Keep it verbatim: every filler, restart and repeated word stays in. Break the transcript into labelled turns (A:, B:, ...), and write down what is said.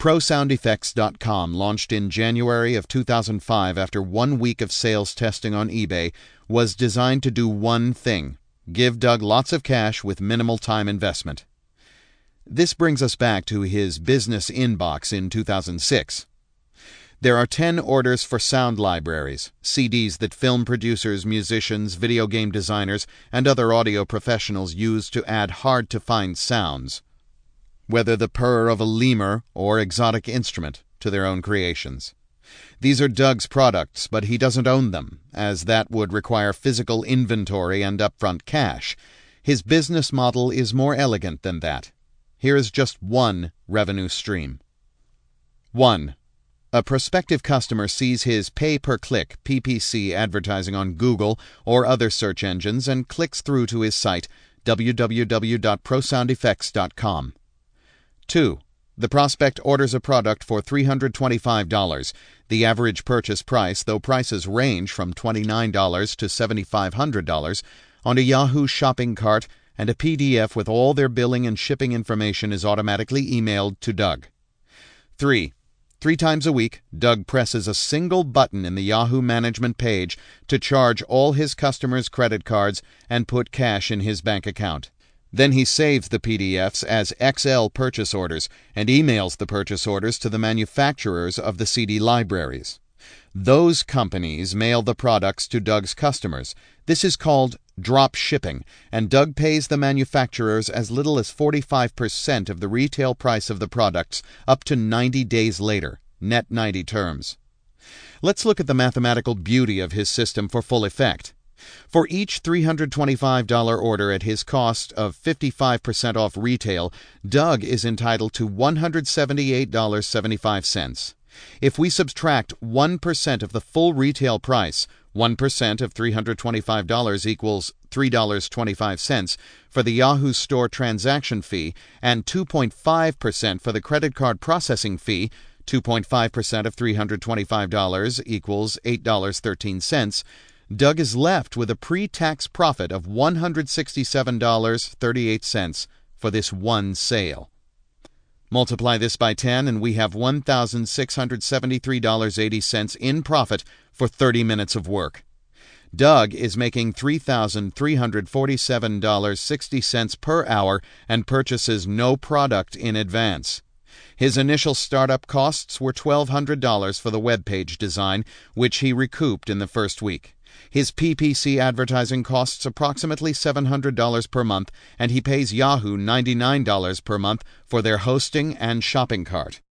A: Pro Sound Effects dot com, launched in January of two thousand five after one week of sales testing on eBay, was designed to do one thing: give Doug lots of cash with minimal time investment. This brings us back to his business inbox in two thousand six. There are ten orders for sound libraries, C Ds that film producers, musicians, video game designers, and other audio professionals use to add hard-to-find sounds, whether the purr of a lemur or exotic instrument, to their own creations. These are Doug's products, but he doesn't own them, as that would require physical inventory and upfront cash. His business model is more elegant than that. Here is just one revenue stream. one. A prospective customer sees his pay-per-click P P C advertising on Google or other search engines and clicks through to his site, w w w dot pro sound effects dot com. two. The prospect orders a product for three hundred twenty-five dollars. The average purchase price, though prices range from twenty-nine dollars to seven thousand five hundred dollars, on a Yahoo shopping cart, and a P D F with all their billing and shipping information is automatically emailed to Doug. three. Three times a week, Doug presses a single button in the Yahoo management page to charge all his customers' credit cards and put cash in his bank account. Then he saves the P D Fs as X L purchase orders and emails the purchase orders to the manufacturers of the C D libraries. Those companies mail the products to Doug's customers. This is called drop shipping, and Doug pays the manufacturers as little as forty-five percent of the retail price of the products up to ninety days later, net ninety terms. Let's look at the mathematical beauty of his system for full effect. For each three hundred twenty-five dollars order at his cost of fifty-five percent off retail, Doug is entitled to one hundred seventy-eight dollars and seventy-five cents. If we subtract one percent of the full retail price, one percent of three hundred twenty-five dollars equals three dollars and twenty-five cents for the Yahoo Store transaction fee, and two point five percent for the credit card processing fee, two point five percent of three hundred twenty-five dollars equals eight dollars and thirteen cents, Doug is left with a pre-tax profit of one hundred sixty-seven dollars and thirty-eight cents for this one sale. Multiply this by ten and we have one thousand six hundred seventy-three dollars and eighty cents in profit for thirty minutes of work. Doug is making three thousand three hundred forty-seven dollars and sixty cents per hour and purchases no product in advance. His initial startup costs were twelve hundred dollars for the web page design, which he recouped in the first week. His P P C advertising costs approximately seven hundred dollars per month, and he pays Yahoo ninety-nine dollars per month for their hosting and shopping cart.